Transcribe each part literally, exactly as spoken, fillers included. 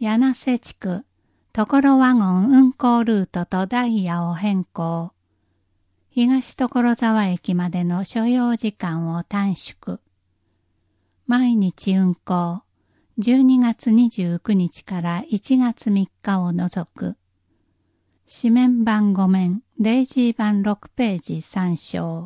柳瀬地区、所ワゴン運行ルートとダイヤを変更。東所沢駅までの所要時間を短縮。毎日運行。じゅうにがつにじゅうくにちからいちがつみっかを除く。紙面版ごめん、レイジー版ろくページ参照。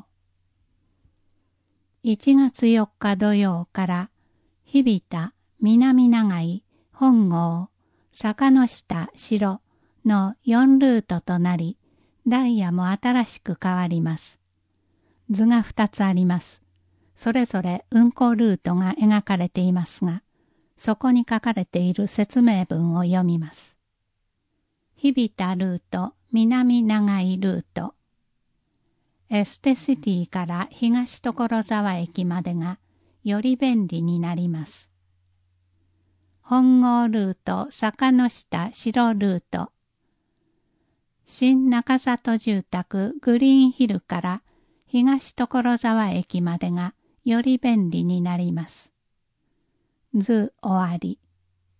いちがつよっか土曜から日比田、南長井、本郷、坂の下、城のよんルートとなり、ダイヤも新しく変わります。図がふたつあります。それぞれ運行ルートが描かれていますが、そこに書かれている説明文を読みます。日比田ルート、南長井ルート。エステシティから東所沢駅までがより便利になります。本郷ルート、坂の下、城ルート。新中里住宅グリーンヒルから東所沢駅までがより便利になります。図終わり。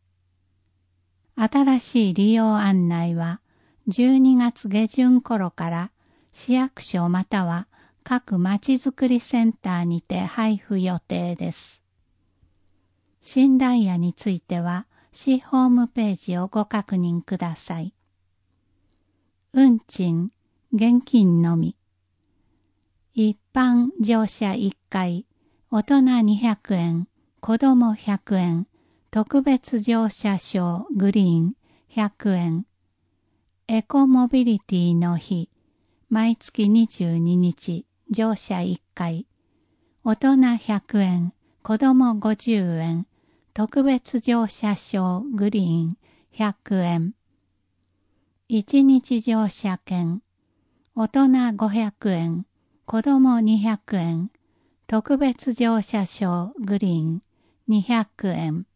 新しい利用案内はじゅうにがつげじゅん頃から市役所または各まちづくりセンターにて配布予定です。新ダイヤについては市ホームページをご確認ください。運賃、現金のみ。一般乗車いっかい、大人にひゃくえん、子供ひゃくえん、特別乗車証グリーンひゃくえん。エコモビリティの日、毎月にじゅうににち、乗車いっかい。大人ひゃくえん、子供ごじゅうえん、特別乗車証グリーンひゃくえん。いちにち乗車券、大人ごひゃくえん、子供にひゃくえん、特別乗車証グリーンにひゃくえん。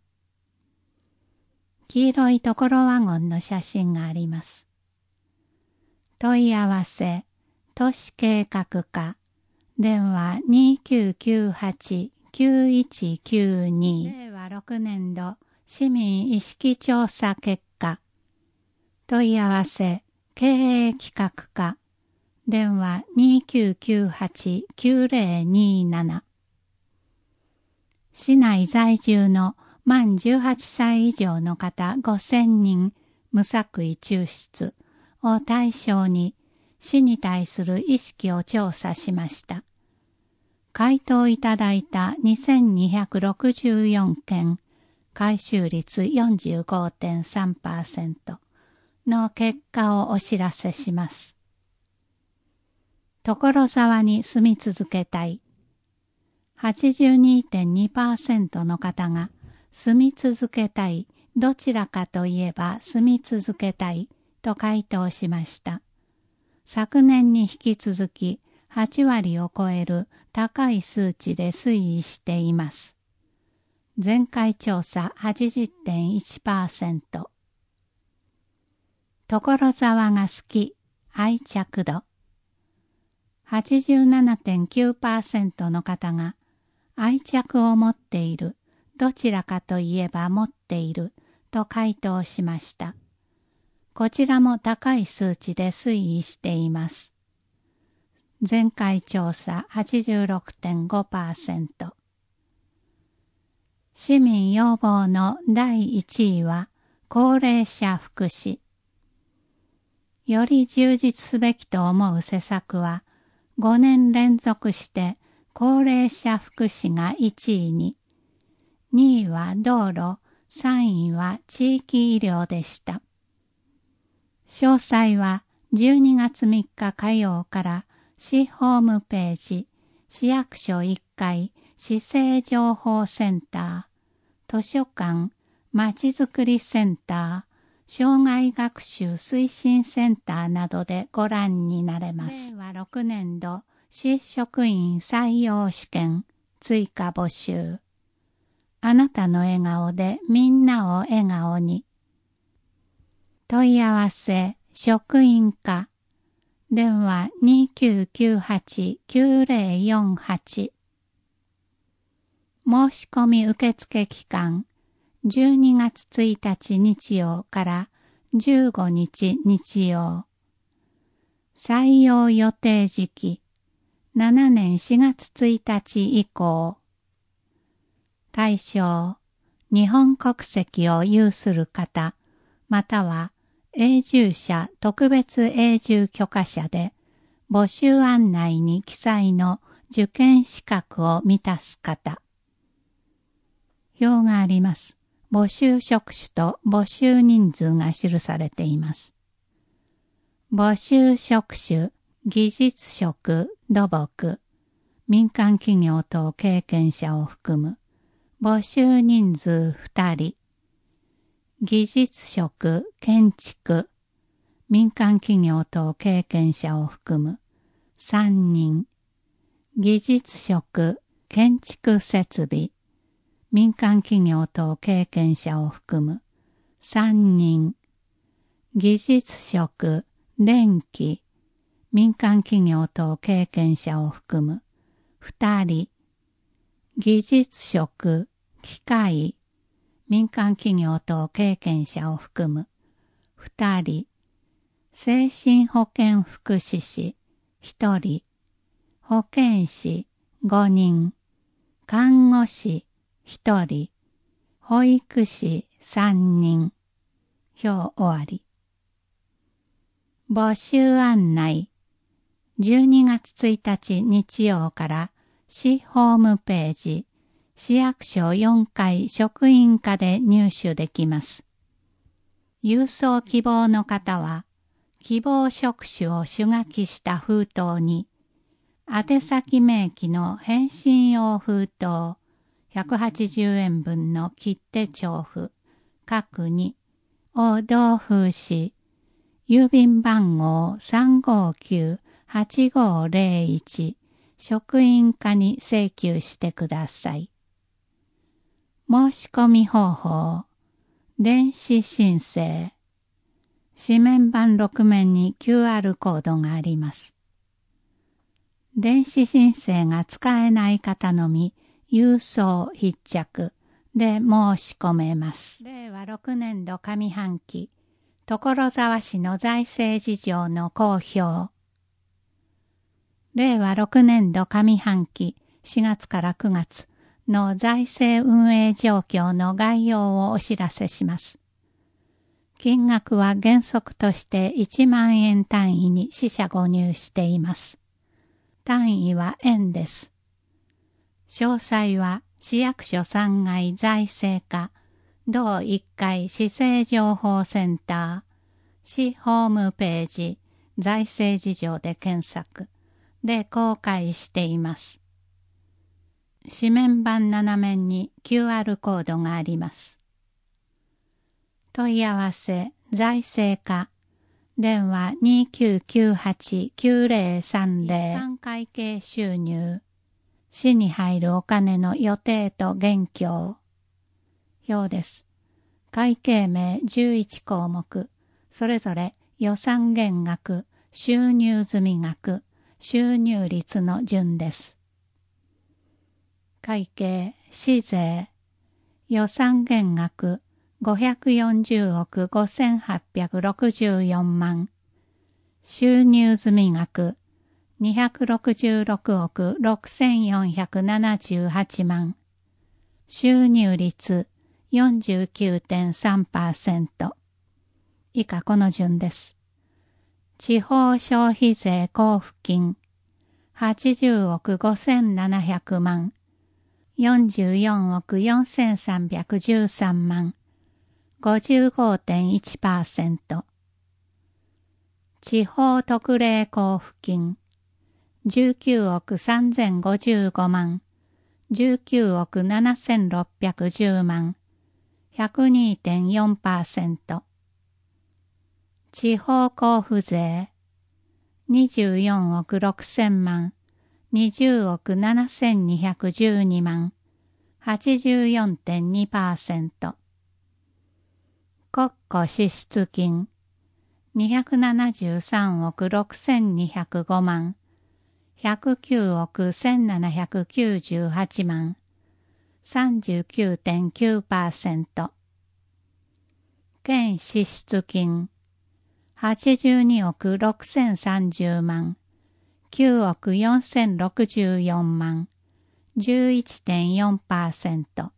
黄色い所ワゴンの写真があります。問い合わせ、都市計画課、電話 にきゅうきゅうはち きゅういちきゅうに。れいわろくねん度市民意識調査結果。問い合わせ、経営企画課、電話 にきゅうきゅうはち きゅうぜろになな。市内在住の満じゅうはっさい以上の方ごせんにん無作為抽出を対象に市に対する意識を調査しました。回答いただいたにせんにひゃくろくじゅうよんけん、回収率 よんじゅうごてんさんパーセント の結果をお知らせします。所沢に住み続けたい。はちじゅうにてんにパーセント の方が住み続けたい、どちらかといえば住み続けたいと回答しました。昨年に引き続きはちわりを超える高い数値で推移しています。前回調査 はちじゅってんいちパーセント。所沢が好き、愛着度。はちじゅうななてんきゅうパーセント の方が愛着を持っている、どちらかといえば持っていると回答しました。こちらも高い数値で推移しています。前回調査 はちじゅうろくてんごパーセント。市民要望のだいいちいは高齢者福祉。より充実すべきと思う施策はごねん連続して高齢者福祉がいちいに、にいは道路、さんいは地域医療でした。詳細はじゅうにがつみっか火曜から市ホームページ、市役所いっかい市政情報センター、図書館、まちづくりセンター、障害学習推進センターなどでご覧になれます。れいわろくねん度市職員採用試験追加募集。あなたの笑顔でみんなを笑顔に。問い合わせ、職員課。電話 にきゅうきゅうはち きゅうぜろよんはち。申し込み受付期間じゅうにがつついたち日曜からじゅうごにち日曜。採用予定時期、しちねんしがつついたち以降。対象、日本国籍を有する方、または永住者特別永住許可者で、募集案内に記載の受験資格を満たす方。表があります。募集職種と募集人数が記されています。募集職種、技術職、土木、民間企業等経験者を含む。募集人数ふたり。技術職、建築、民間企業等経験者を含むさんにん。技術職、建築設備、民間企業等経験者を含むさんにん。技術職、電気、民間企業等経験者を含むふたり。技術職、機械、民間企業等経験者を含むふたり。精神保健福祉士ひとり。保健師ごにん。看護師ひとり。保育士さんにん。表終わり。募集案内。じゅうにがつついたち日曜から市ホームページ、市役所よんかい職員課で入手できます。郵送希望の方は、希望職種を手書きした封筒に、宛先明記の返信用封筒ひゃくはちじゅうえんぶんの切手帳付、各にを同封し、郵便番号 さんごきゅうはちごぜろいち 職員課に請求してください。申し込み方法、電子申請。紙面板ろくめんに キューアール コードがあります。電子申請が使えない方のみ、郵送必着で申し込めます。れいわろくねんど上半期、所沢市の財政事情の公表。れいわろくねんど上半期しがつからくがつの財政運営状況の概要をお知らせします。金額は原則としていちまんえん単位に四捨五入しています。単位は円です。詳細は市役所さんがい財政課同いっかい市政情報センター市ホームページ財政事情で検索で公開しています。紙面板斜面に キューアール コードがあります。問い合わせ財政課電話 にきゅうきゅうはちきゅうぜろさんぜろ 一般会計収入市に入るお金の予定と現況表です。会計名じゅういちこうもく、それぞれ予算減額、収入済み額、収入率の順です。会計市税予算減額ごひゃくよんじゅうおくごせんはっぴゃくろくじゅうよんまん、収入済み額にひゃくろくじゅうろくおくろくせんよんひゃくななじゅうはちまん、収入率 よんじゅうきゅうてんさんパーセント。以下この順です。地方消費税交付金はちじゅうおくごせんななひゃくまん、よんじゅうよんおくよんせんさんびゃくじゅうさんまん、ごじゅうごてんいちパーセント。地方特例交付金じゅうきゅうおくさんぜんごじゅうごまん、じゅうきゅうおくななせんろっぴゃくじゅうまん、ひゃくにてんよんパーセント。地方交付税にじゅうよんおくろくせんまん、にじゅうおくななせんにひゃくじゅうにまん、はちじゅうよんてんにパーセント。国庫支出金にひゃくななじゅうさんおくろくせんにひゃくごまん、ひゃくきゅうおくせんななひゃくきゅうじゅうはちまん、 さんじゅうきゅうてんきゅうパーセント。県支出金はちじゅうにおくろくせんさんじゅうまん、きゅうおくよんせんろくじゅうよんまん、じゅういちてんよんパーセント。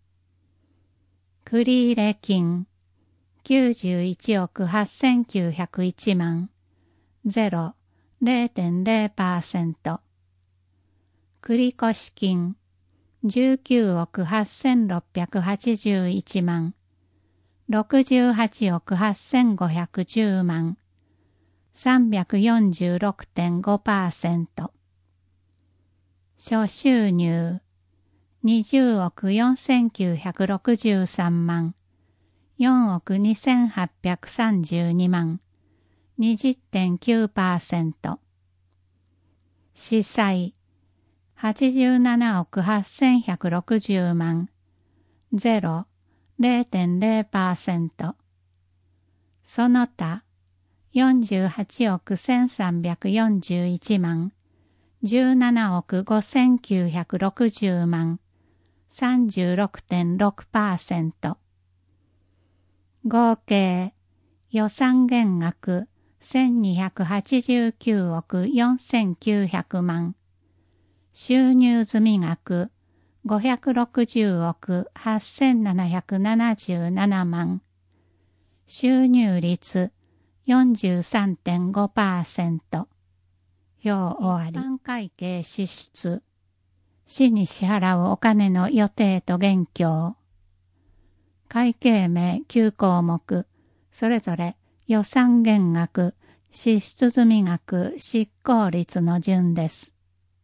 繰入金きゅうじゅういちおくはっせんきゅうひゃくいちまん、ゼロ、れいてんれいパーセント。繰越金じゅうきゅうおくはっせんろっぴゃくはちじゅういちまん、ろくじゅうはちおくはっせんごひゃくじゅうまん、さんびゃくよんじゅうろくてんごパーセント。諸収入にじゅうおくよんせんきゅうひゃくろくじゅうさんまん、よんおくにせんはっぴゃくさんじゅうにまん、にじゅってんきゅうパーセント。司債はちじゅうななおくはっせんひゃくろくじゅうまん、ゼロ、れいてんれいパーセント。その他、よんじゅうはちおくせんさんびゃくよんじゅういちまん、じゅうななおくごせんきゅうひゃくろくじゅうまん、さんじゅうろくてんろくパーセント。合計、予算減額せんにひゃくはちじゅうきゅうおくよんせんきゅうひゃくまん、収入済額ごひゃくろくじゅうおくはっせんななひゃくななじゅうななまん、収入率 よんじゅうさんてんごパーセント。表終わり。一般会計支出。市に支払うお金の予定と現況。会計名きゅうこうもく、それぞれ予算減額、支出済額、執行率の順です。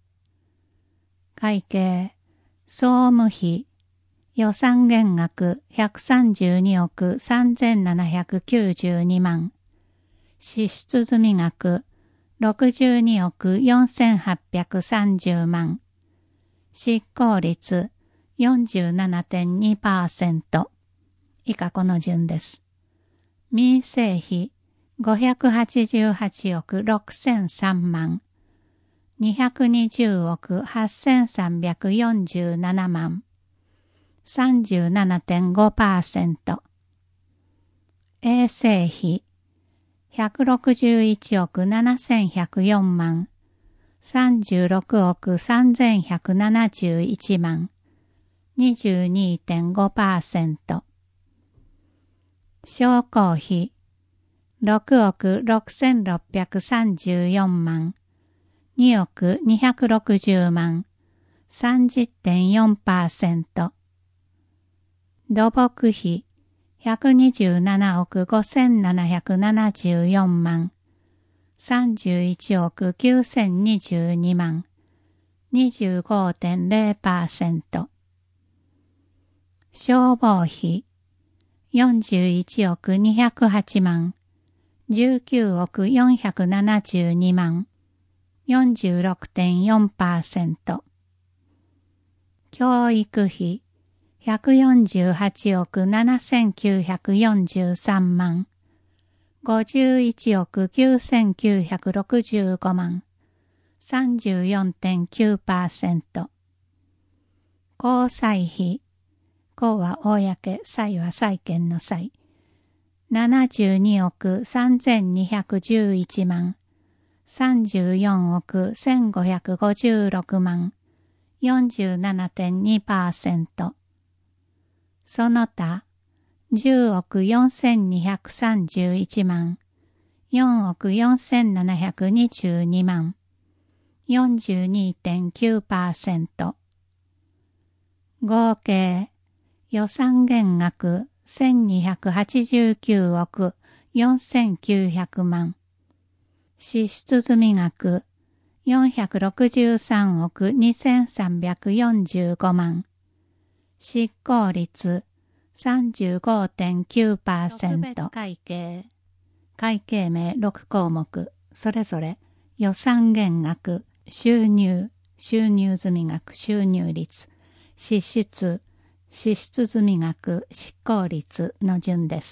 会計、総務費、予算減額ひゃくさんじゅうにおくさんぜんななひゃくきゅうじゅうにまん、支出済額ろくじゅうにおくよんせんはっぴゃくさんじゅうまん、執行率 よんじゅうななてんにパーセント。以下この順です。民生費ごひゃくはちじゅうはちおくろくせんさんまん、にひゃくにじゅうおくはっせんさんびゃくよんじゅうななまん、さんじゅうななてんごパーセント。衛生費ひゃくろくじゅういちおくななせんひゃくよんまん、さんじゅうろくおくさんぜんひゃくななじゅういちまん、にじゅうにてんごパーセント。商工費ろくおくろくせんろっぴゃくさんじゅうよんまん、におくにひゃくろくじゅうまん、さんじゅってんよんパーセント。土木費ひゃくにじゅうななおくごせんななひゃくななじゅうよんまん、さんじゅういちおくきゅうせんにじゅうにまん、にじゅうごてんれいパーセント。消防費よんじゅういちおくにひゃくはちまん、じゅうきゅうおくよんひゃくななじゅうにまん、よんじゅうろくてんよんパーセント。教育費ひゃくよんじゅうはちおくななせんきゅうひゃくよんじゅうさんまん、ごじゅういちおくきゅうせんきゅうひゃくろくじゅうごまん、さんじゅうよんてんきゅうパーセント。公債費、公は公、債は債権の債、ななじゅうにおくさんぜんにひゃくじゅういちまん、さんじゅうよんおくせんごひゃくごじゅうろくまん、よんじゅうななてんにパーセント。その他、じゅうおくよんせんにひゃくさんじゅういちまん、よんおくよんせんななひゃくにじゅうにまん、よんじゅうにてんきゅうパーセント。合計、予算減額せんにひゃくはちじゅうきゅうおくよんせんきゅうひゃくまん、支出済額よんひゃくろくじゅうさんおくにせんさんびゃくよんじゅうごまん、執行率 さんじゅうごてんきゅうパーセント。特別会計。会計名ろくこうもく、それぞれ予算減額、収入、収入済額、収入率、支出、支出済額、執行率の順です。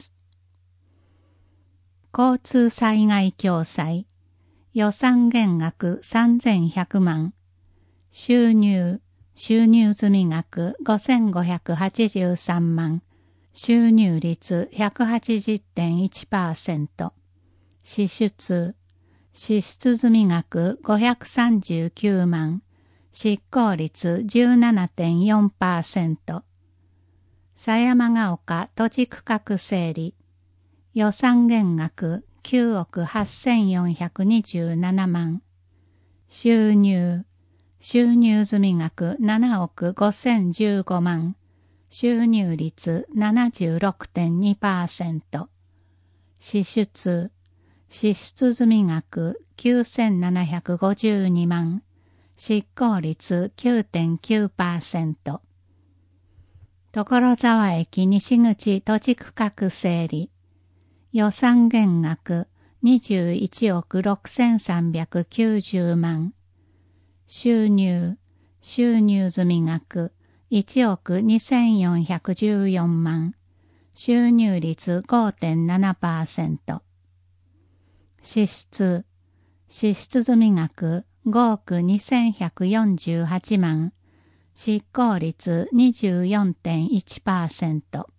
交通災害共済、予算減額さんぜんひゃくまん、収入、 収入済額ごせんごひゃくはちじゅうさんまん、収入率 ひゃくはちじゅうてんいちパーセント、支出、支出済額ごひゃくさんじゅうきゅうまん、執行率 じゅうななてんよんパーセント、狭山ヶ丘土地区画整理、予算減額きゅうおくはっせんよんひゃくにじゅうななまん、収入、収入済額ななおくごせんじゅうごまん、収入率 ななじゅうろくてんにパーセント、支出、支出済額きゅうせんななひゃくごじゅうにまん、執行率 きゅうてんきゅうパーセント、所沢駅西口土地区画整理、予算減額にじゅういちおくろくせんさんびゃくきゅうじゅうまん、収入、収入済額いちおくにせんよんひゃくじゅうよんまん、収入率 ごてんななパーセント、支出、支出済額ごおくにせんひゃくよんじゅうはちまん、執行率 にじゅうよんてんいちパーセント、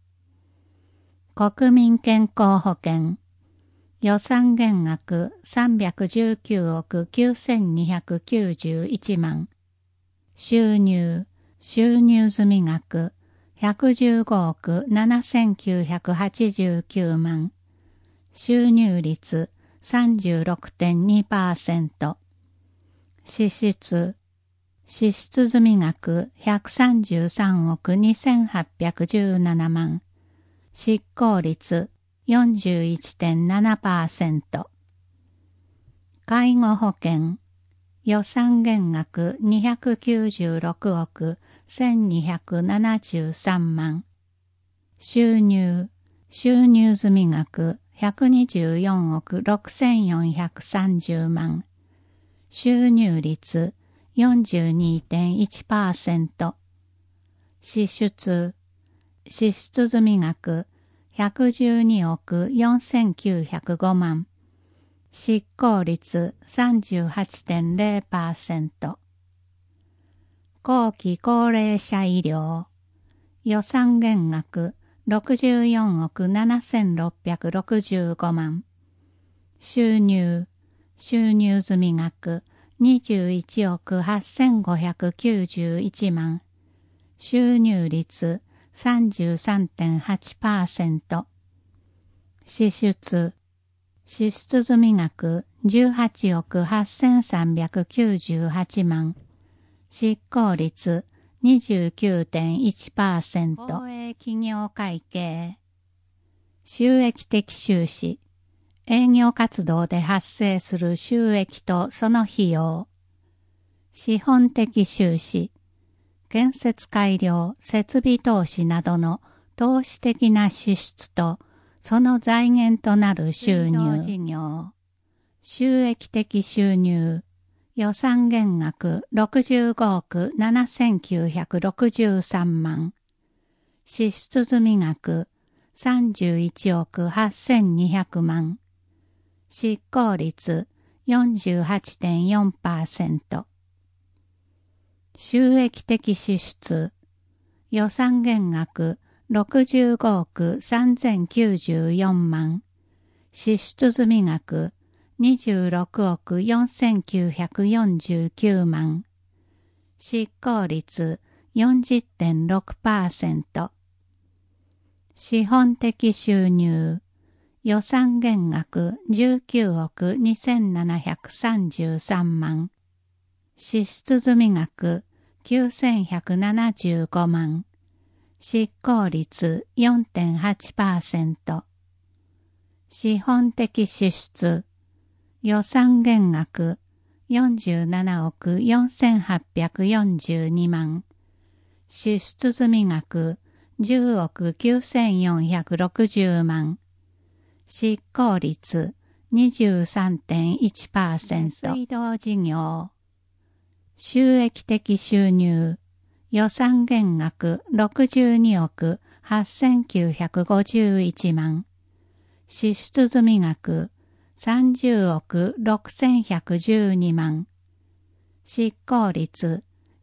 国民健康保険、予算減額さんびゃくじゅうきゅうおくきゅうせんにひゃくきゅうじゅういちまん、収入、収入済額ひゃくじゅうごおくななせんきゅうひゃくはちじゅうきゅうまん、収入率 さんじゅうろくてんにパーセント、支出、支出済額ひゃくさんじゅうさんおくにせんはっぴゃくじゅうななまん、執行率 よんじゅういちてんななパーセント、介護保険、予算減額にひゃくきゅうじゅうろくおくせんにひゃくななじゅうさんまん、収入、収入済額ひゃくにじゅうよんおくろくせんよんひゃくさんじゅうまん、収入率 よんじゅうにてんいちパーセント、支出、支出済額ひゃくじゅうにおくよんせんきゅうひゃくごまん、執行率 さんじゅうはちてんゼロパーセント、後期高齢者医療、予算減額ろくじゅうよんおくななせんろっぴゃくろくじゅうごまん、収入、収入済額にじゅういちおくはっせんごひゃくきゅうじゅういちまん、収入率 さんじゅうさんてんはちパーセント、支出、支出済額じゅうはちおくはっせんさんびゃくきゅうじゅうはちまん、執行率 にじゅうきゅうてんいちパーセント、公営企業会計、収益的収支、営業活動で発生する収益とその費用、資本的収支、建設改良、設備投資などの投資的な支出とその財源となる収入、事業、収益的収入、予算減額ろくじゅうごおくななせんきゅうひゃくろくじゅうさんまん、支出済額さんじゅういちおくはっせんにひゃくまん、執行率 よんじゅうはちてんよんパーセント、収益的支出、予算減額ろくじゅうごおくさんぜんきゅうじゅうよんまん、支出済額にじゅうろくおくよんせんきゅうひゃくよんじゅうきゅうまん、執行率 よんじゅってんろくパーセント、資本的収入、予算減額じゅうきゅうおくにせんななひゃくさんじゅうさんまん、支出済額きゅうせんひゃくななじゅうごまん、執行率 よんてんはちパーセント、資本的支出、予算減額よんじゅうななおくよんせんはっぴゃくよんじゅうにまん、支出済額じゅうおくきゅうせんよんひゃくろくじゅうまん、執行率 にじゅうさんてんいちパーセント、水道事業、収益的収入、予算減額ろくじゅうにおくはっせんきゅうひゃくごじゅういちまん、支出済額さんじゅうおくろくせんひゃくじゅうにまん、執行率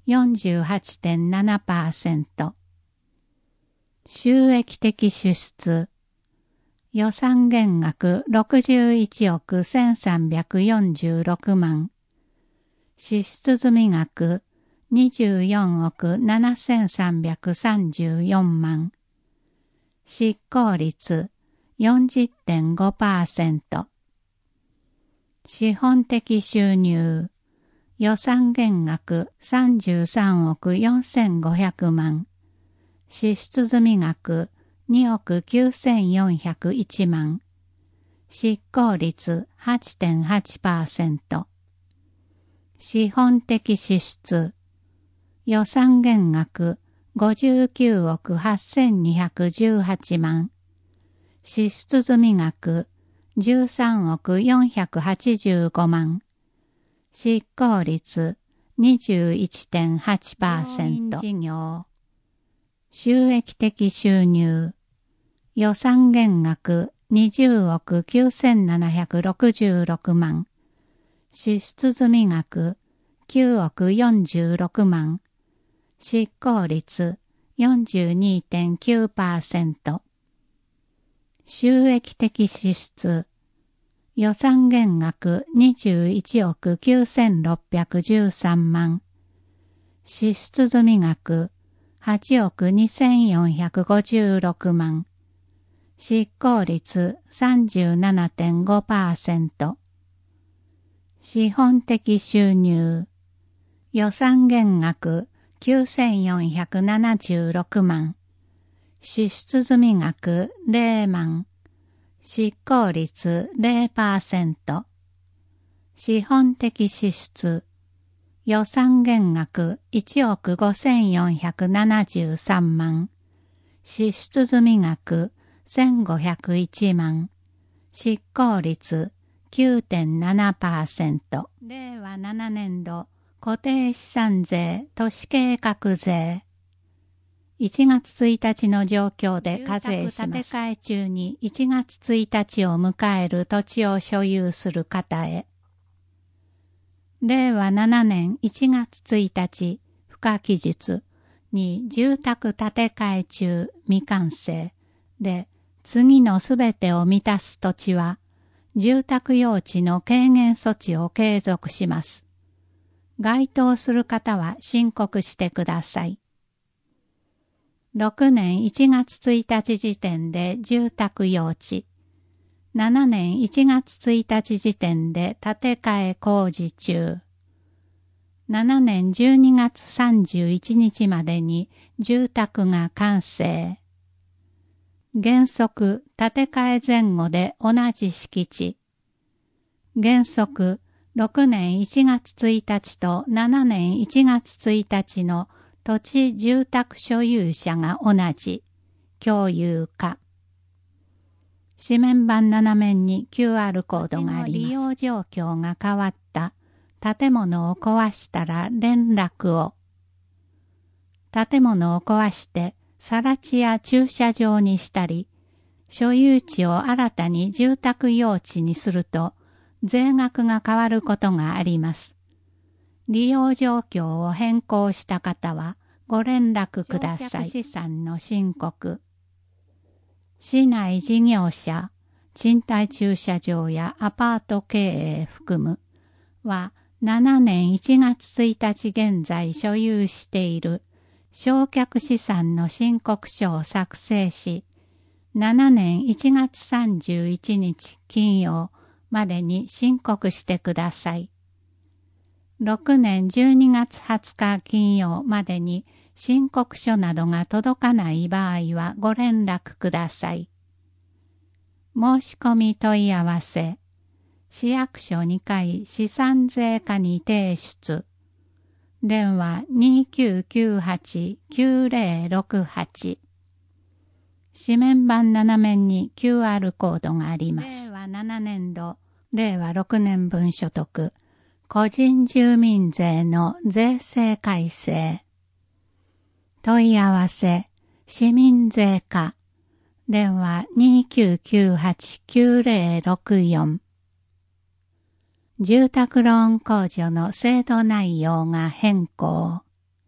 よんじゅうはちてんななパーセント。収益的支出。予算減額ろくじゅういちおくせんさんびゃくよんじゅうろくまん。支出済額にじゅうよんおくななせんさんびゃくさんじゅうよんまん。執行率 よんじゅってんごパーセント。資本的収入。予算減額さんじゅうさんおくよんせんごひゃくまん。支出済額におくきゅうせんよんひゃくいちまん。執行率 はちてんはちパーセント。資本的支出。予算減額ごじゅうきゅうおくはっせんにひゃくじゅうはちまん。支出済額じゅうさんおくよんひゃくはちじゅうごまん。執行率 にじゅういってんはちパーセント。事業。収益的収入。予算減額にじゅうおくきゅうせんななひゃくろくじゅうろくまん。支出済額きゅうおくよんじゅうろくまん。執行率 よんじゅうにてんきゅうパーセント。収益的支出。予算減額にじゅういちおくきゅうせんろっぴゃくじゅうさんまん。支出済額はちおくにせんよんひゃくごじゅうろくまん。執行率 さんじゅうななてんごパーセント。資本的収入。予算減額きゅうせんよんひゃくななじゅうろくまん。支出済額ゼロまん。執行率 ゼロパーセント。資本的支出。予算減額いちおくごせんよんひゃくななじゅうさんまん。支出済額せんごひゃくいちまん。執行率 きゅうてんななパーセント。れいわななねんど固定資産税都市計画税。いちがつついたちの状況で課税します。住宅建て替え中にいちがつついたちを迎える土地を所有する方へ。れいわななねんいちがつついたち付加期日に住宅建て替え中未完成で次のすべてを満たす土地は住宅用地の軽減措置を継続します。該当する方は申告してください。ろくねんいちがつついたち時点で住宅用地、ななねんいちがつついたち時点で建て替え工事中、ななねんじゅうにがつさんじゅういちにちまでに住宅が完成。原則建て替え前後で同じ敷地。原則ろくねんいちがつついたちとななねんいちがつついたちの土地住宅所有者が同じ。共有化。紙面板斜面に キューアール コードがあります。利用状況が変わった。建物を壊したら連絡を。建物を壊して更地や駐車場にしたり、所有地を新たに住宅用地にすると、税額が変わることがあります。利用状況を変更した方はご連絡ください。資産の申告。市内事業者、賃貸駐車場やアパート経営含むはななねんいちがつついたち現在所有している償却資産の申告書を作成し、ななねんいちがつさんじゅういちにち金曜までに申告してください。ろくねんじゅうにがつはつか金曜までに申告書などが届かない場合はご連絡ください。申し込み問い合わせ。市役所にかい資産税課に提出。電話 にきゅうきゅうはちきゅうぜろろくはち。紙面板斜面に キューアール コードがあります。れいわななねんど、れいわろくねんぶん所得、個人住民税の税制改正。問い合わせ、市民税課。電話 にきゅうきゅうはちきゅうぜろろくよん。住宅ローン控除の制度内容が変更。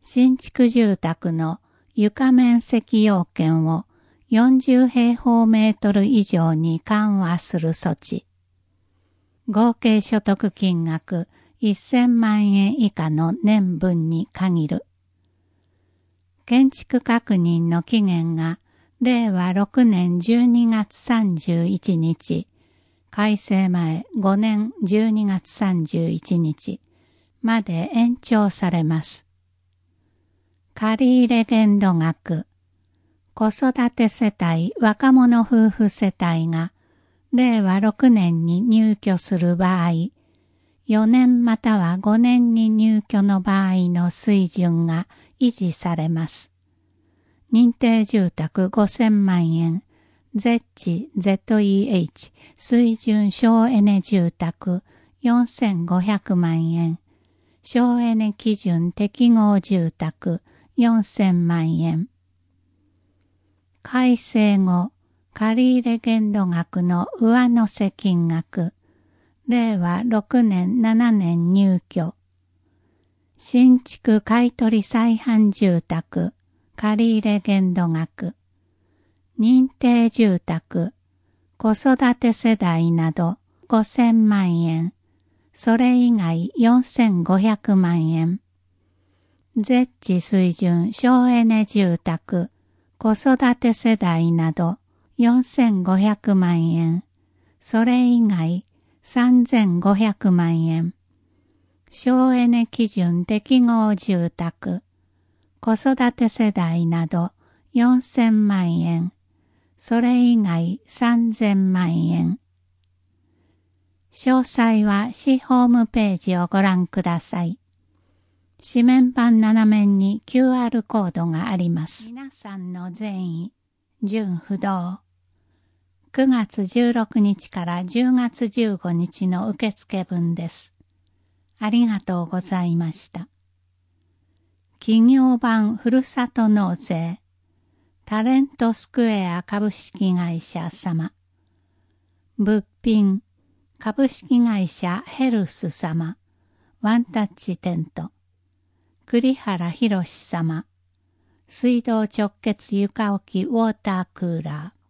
新築住宅の床面積要件をよんじゅう平方メートル以上に緩和する措置。合計所得金額せんまんえん以下の年分に限る。建築確認の期限がれいわろくねんじゅうにがつさんじゅういちにち、改正前ごねんじゅうにがつさんじゅういちにちまで延長されます。借入限度額。子育て世帯若者夫婦世帯がれいわろくねんに入居する場合、よねんまたはごねんに入居の場合の水準が維持されます。認定住宅ごせんまんえん、ゼッチ ゼットイーエイチ 水準省エネ住宅よんせんごひゃくまんえん、省エネ基準適合住宅よんせんまんえん。改正後、借入限度額の上乗せ金額、れいわろくねんななねん入居。新築買取再販住宅、借入限度額。認定住宅、子育て世代などごせんまんえん、それ以外よんせんごひゃくまんえん。ゼッチ水準省エネ住宅、子育て世代などよんせんごひゃくまんえん、それ以外さんぜんごひゃくまんえん。省エネ基準適合住宅、子育て世代などよんせんまんえん、それ以外さんぜんまんえん。詳細は市ホームページをご覧ください。紙面板斜面に キューアール コードがあります。皆さんの善意、純不動。くがつじゅうろくにちからじゅうがつじゅうごにちの受付分です。ありがとうございました。企業版ふるさと納税、タレントスクエア株式会社様。物品、株式会社ヘルス様。ワンタッチテント。栗原博様。水道直結床置きウォータークーラー。